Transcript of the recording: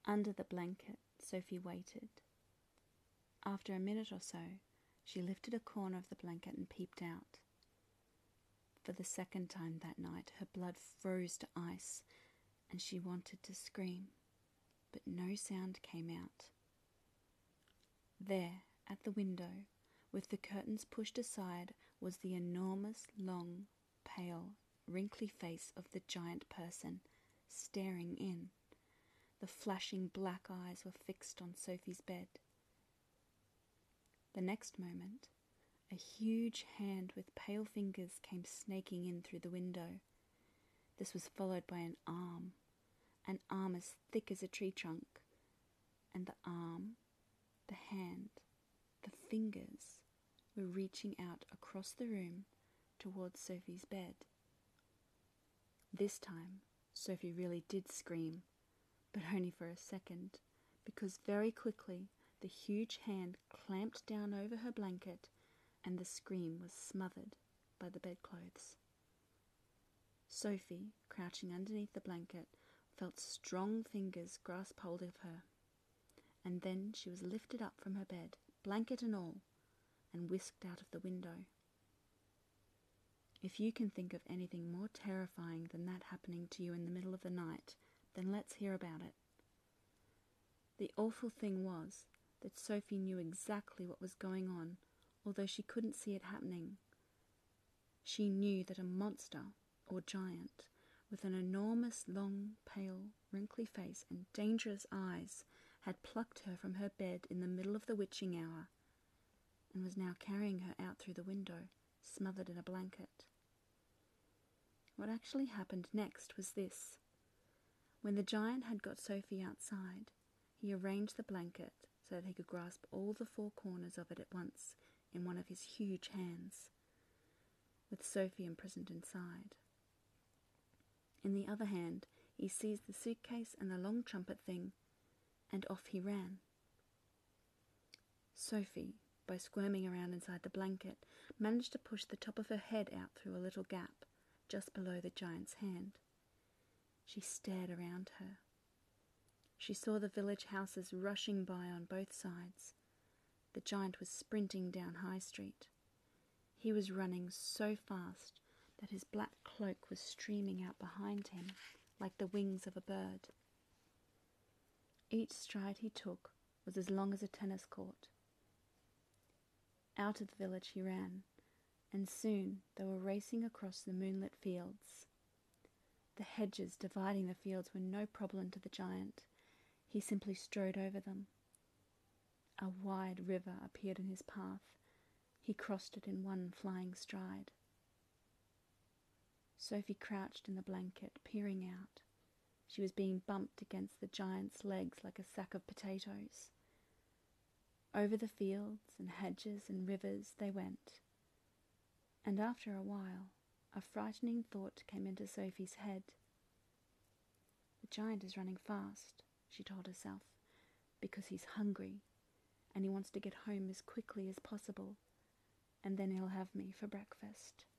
Under the blanket, Sophie waited. After a minute or so, she lifted a corner of the blanket and peeped out. For the second time that night, her blood froze to ice, and she wanted to scream, but no sound came out. There, at the window, with the curtains pushed aside, was the enormous, long, pale, wrinkly face of the giant person, staring in. The flashing black eyes were fixed on Sophie's bed. The next moment, a huge hand with pale fingers came snaking in through the window. This was followed by an arm as thick as a tree trunk, and the arm, the hand, the fingers were reaching out across the room towards Sophie's bed. This time, Sophie really did scream, but only for a second, because very quickly the huge hand clamped down over her blanket and the scream was smothered by the bedclothes. Sophie, crouching underneath the blanket, felt strong fingers grasp hold of her, and then she was lifted up from her bed, blanket and all, and whisked out of the window. If you can think of anything more terrifying than that happening to you in the middle of the night, then let's hear about it. The awful thing was that Sophie knew exactly what was going on, although she couldn't see it happening. She knew that a monster, or giant, with an enormous, long, pale, wrinkly face and dangerous eyes, had plucked her from her bed in the middle of the witching hour, and was now carrying her out through the window, smothered in a blanket. What actually happened next was this. When the giant had got Sophie outside, he arranged the blanket so that he could grasp all the four corners of it at once in one of his huge hands, with Sophie imprisoned inside. In the other hand, he seized the suitcase and the long trumpet thing, and off he ran. Sophie, by squirming around inside the blanket, managed to push the top of her head out through a little gap just below the giant's hand. She stared around her. She saw the village houses rushing by on both sides. The giant was sprinting down High Street. He was running so fast that his black cloak was streaming out behind him like the wings of a bird. Each stride he took was as long as a tennis court. Out of the village he ran, and soon they were racing across the moonlit fields. The hedges dividing the fields were no problem to the giant. He simply strode over them. A wide river appeared in his path. He crossed it in one flying stride. Sophie crouched in the blanket, peering out. She was being bumped against the giant's legs like a sack of potatoes. Over the fields and hedges and rivers they went. And after a while, a frightening thought came into Sophie's head. The giant is running fast, she told herself, because he's hungry, and he wants to get home as quickly as possible, and then he'll have me for breakfast.